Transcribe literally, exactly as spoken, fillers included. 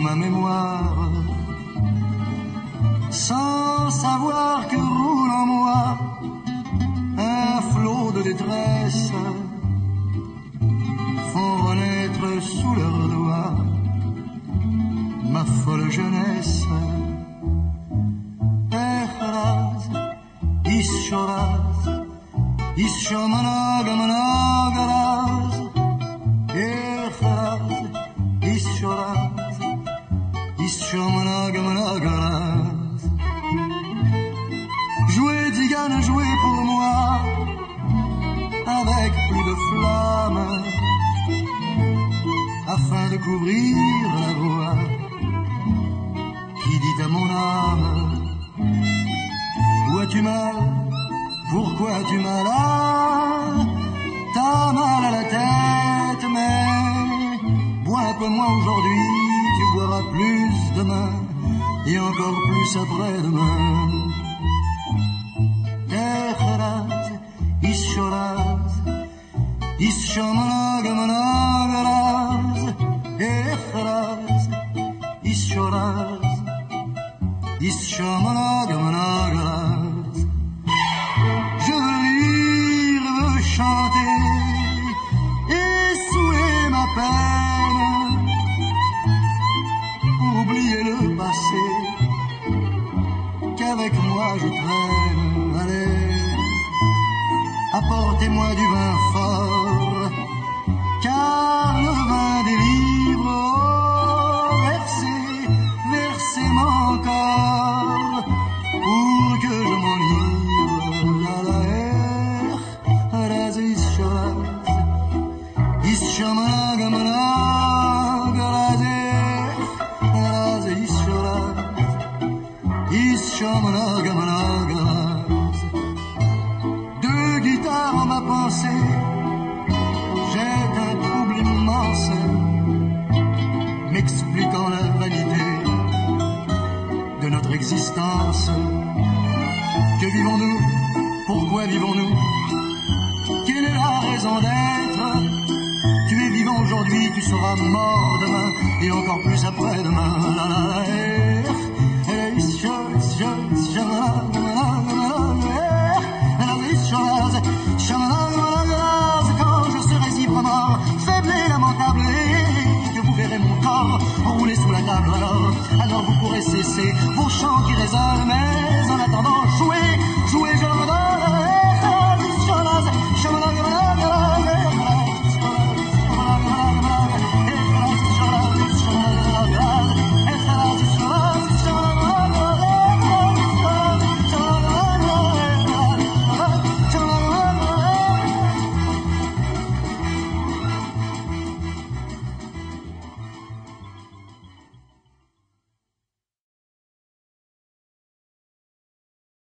ma mémoire, sans savoir que roule en moi un flot de détresse, font renaître sous leurs doigts ma folle jeunesse. Echraz, ischoraz, ischomanagamanagaraz, echraz, ischoraz, ischomanagamanagaraz. Jouez, Tzigane, jouez pour moi, avec plus de flamme, afin de couvrir la voix qui dit à mon âme: où as-tu mal? Pourquoi as-tu mal? Ah, t'as mal à la tête, mais bois un peu moins aujourd'hui, tu boiras plus demain, et encore plus après-demain. Echeraz, ischoraz, ischomanagamanagaraz, echraz, ischoraz, ischomanagamanagaraz. Je veux rire, veux chanter, essouer ma peine, oublier le passé qu'avec moi je traîne. Allez, apportez-moi du vin fort, car le vin délivre. Oh, versez, versez mon corps pour que je m'enivre. La la er, raz ischoraz, ischomanagamanagaraz, raz ischoraz, ischomanagamanagaraz. Deux guitares en ma pensée, jette un trouble immense, m'expliquant la vanité de notre existence. Que vivons-nous? Pourquoi vivons-nous? Quelle est la raison d'être? Tu es vivant aujourd'hui, tu seras mort demain, et encore plus après-demain. La la la eh, eh, je, je, je, quand je serai ivre-mort, faible et lamentable, et que vous verrez mon corps rouler sous la table, alors, alors vous pourrez cesser vos chants qui résonnent, mais